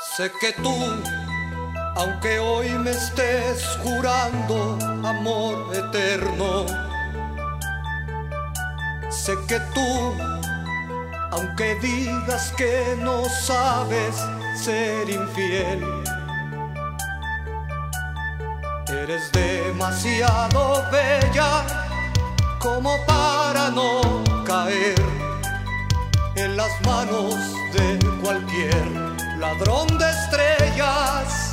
Sé que tú, aunque hoy me estés jurando amor eterno, sé que tú, aunque digas que no sabes ser infiel, eres demasiado bella como para no caer en las manos de cualquier ladrón de estrellas.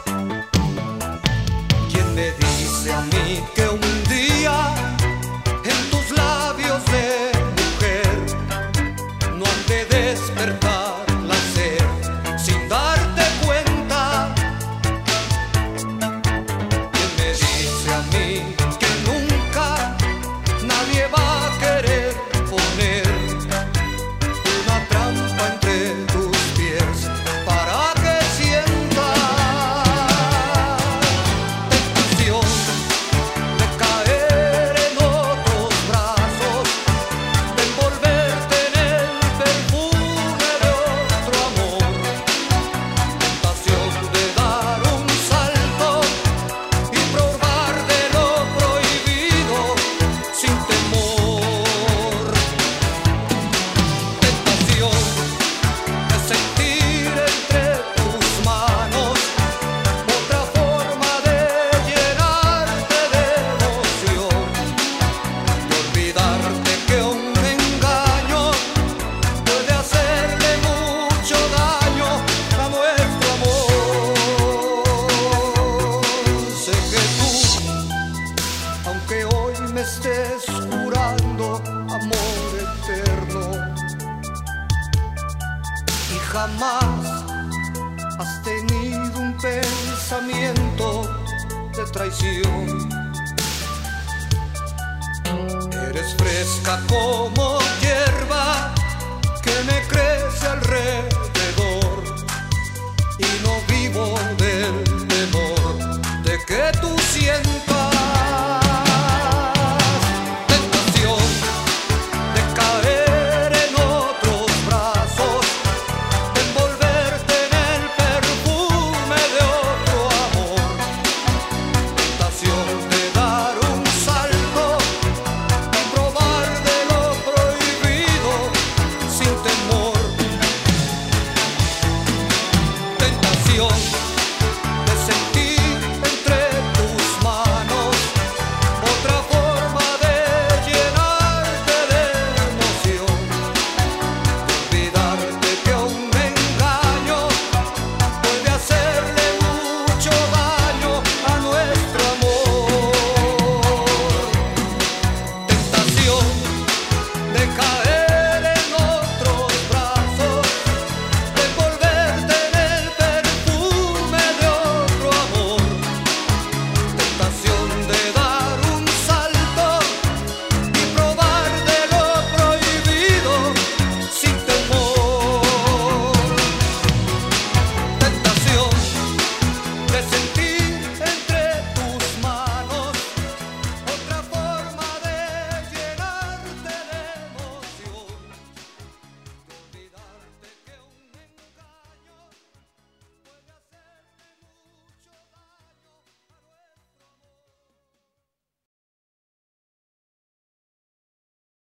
¿Quién me dice a mí que un día en tus labios de mujer no han de despertar la sed sin darte cuenta? ¿Quién me dice a mí que nunca nadie va a querer poner una trampa entre tus pies para que sientas tentación de caer en otros brazos, de envolverte en el perfume de otro amor, tentación de dar un salto y probar de lo prohibido sin temor, tentación de sentir entre tus manos otra forma de llenarte de emoción, de olvidarte que un engaño puede hacerle mucho daño a nuestro amor. Sé que tú, aunque hoy me estés jurando amor eterno, y jamás has tenido un pensamiento de traición. Eres fresca como hierba